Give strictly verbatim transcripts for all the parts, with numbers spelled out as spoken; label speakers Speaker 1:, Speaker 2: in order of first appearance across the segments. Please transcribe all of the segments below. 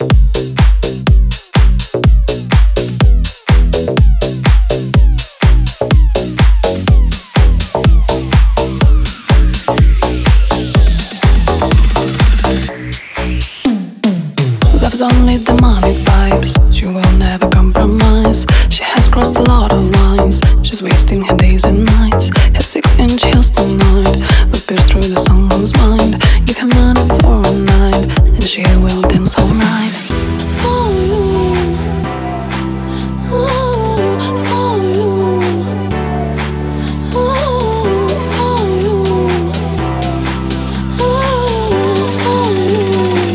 Speaker 1: Love's only the money vibes. She will never compromise. She has crossed a lot of lines. She's wasting her days and nights. Her six-inch heels tonight will pierce through the someone's mind. Give her money for a night, and she will dance all night. For you, ooh, for you, ooh, for you, ooh, for you.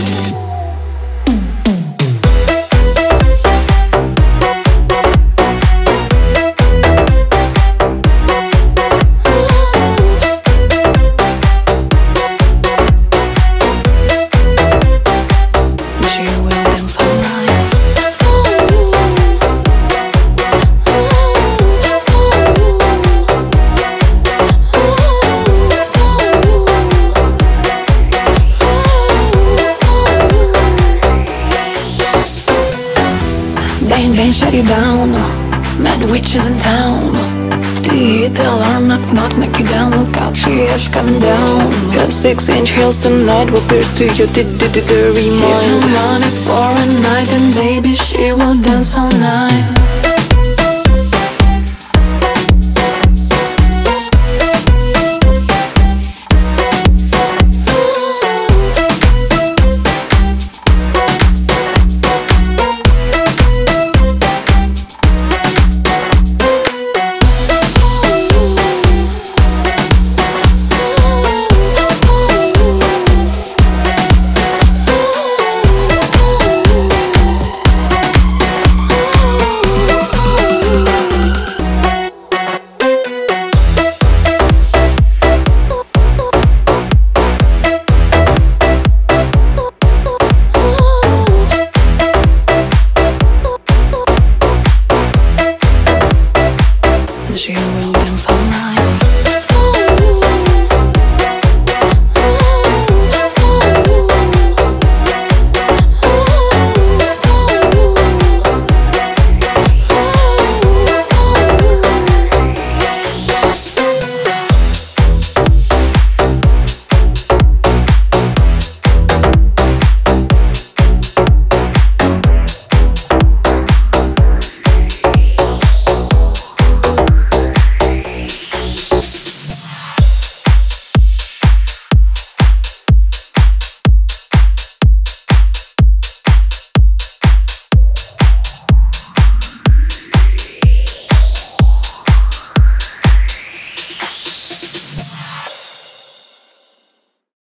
Speaker 1: Bang, bang, shut you down. Mad witches in town. Do you hit the alarm? Knock, knock, knock you down. Look out, she is coming down. Got six-inch heels tonight will pierce to your dirty mind. Give her money for a night, and baby, she will dance all night.